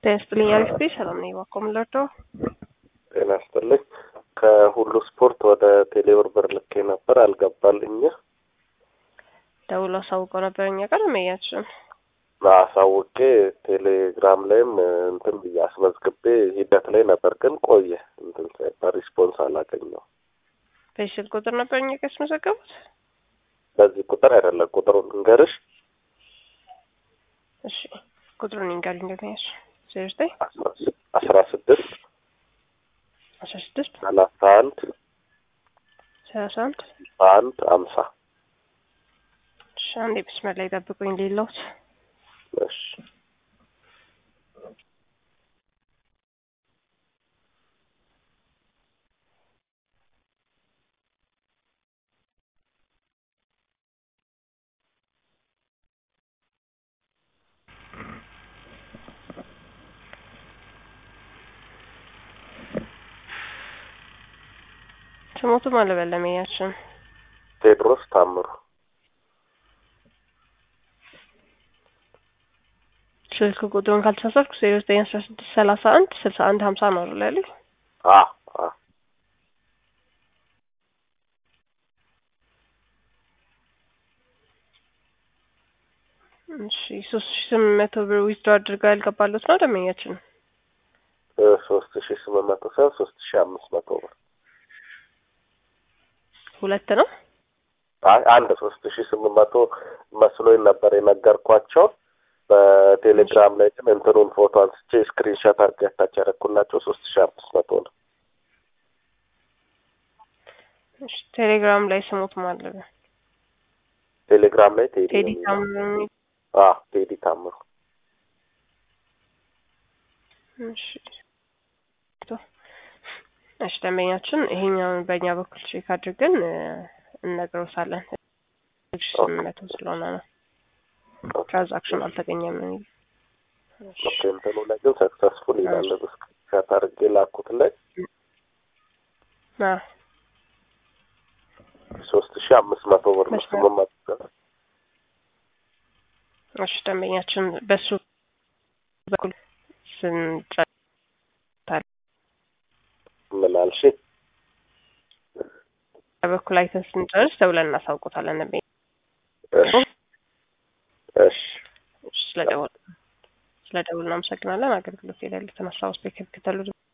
ጤና ይስጥልኝ ሰላም ነኝ ባኮምለቶ ጤና ይስጥልኝ ከሁሉ ስፖርት ወደ ቴሌብር ብር ልኬ ነበር አልገባልኝ ደውሎ አሳውቀው ነበር እኛ ጋር መያችን አሳውቄ ቴሌግራም ላይም እንትን አስመዝግቤ ሂደት ላይ ነበር ግን ቆየ እንትን ሳይባል ሪስፖንስ አላገኘው በስልክ ቁጥር ነበር እኛ ጋር ያስመዘገቡት በዚህ ቁጥር አይደለም ቁጥሩን እንገርሽ እሺ ቁጥሩን እንገር እንደነሽ 16 31 50 አንዴ ብስመት ላይ ጠብቁኝ ሌላውት እሺ ስሞቱ ማለበለመያችን ቴድሮስ ታምሩ ስልክ ቁጥሩን ካልተሳሳትኩ 0916316150 ነው አይደል? እሺ 3800 ብር ዊዝድሮ አድርገው ያልገባሉት ነው ደመኛችን 3800 ሳይሆን 3500 ብር ሁለት ነው አንድ 3800 መስሎኝ ነበር የነገርኳቸው በቴሌግራም ላይ ግን እንትኑን ፎቶ አንስቼ ስክሪንሾት አድርጌ ያረኩላቸው 3500 ነው እሺ ቴሌግራም ላይ ስሙት ማለት ነው ቴሌግራም ላይ ቴዲ ታምሩ ቴዲ ታምሩ እሺ ደንበኛችን ይሄኛውን በእኛ በኩል ቼክ አድርገን እንነግረውሳለን መቶ ስለሆነ ነው ትራንዛክሽን አልተገኘም ነው ኦኬ እንትኑ ላይ ግን ሰክሰስፉል ይላል ስክሪንሾት አድርጌ ላኩት ላይ 3500 ብር ነው እሺ ደንበኛችን በሱ በኩል ምናልሽ በኩል አይተን ስንጨርስ ደውለን እናሳውቁታለን ነበር እሺ ስለደውል እናመሰግናለን አገልግሎት የሌለ ተነሳው ስፔክ ከተሉ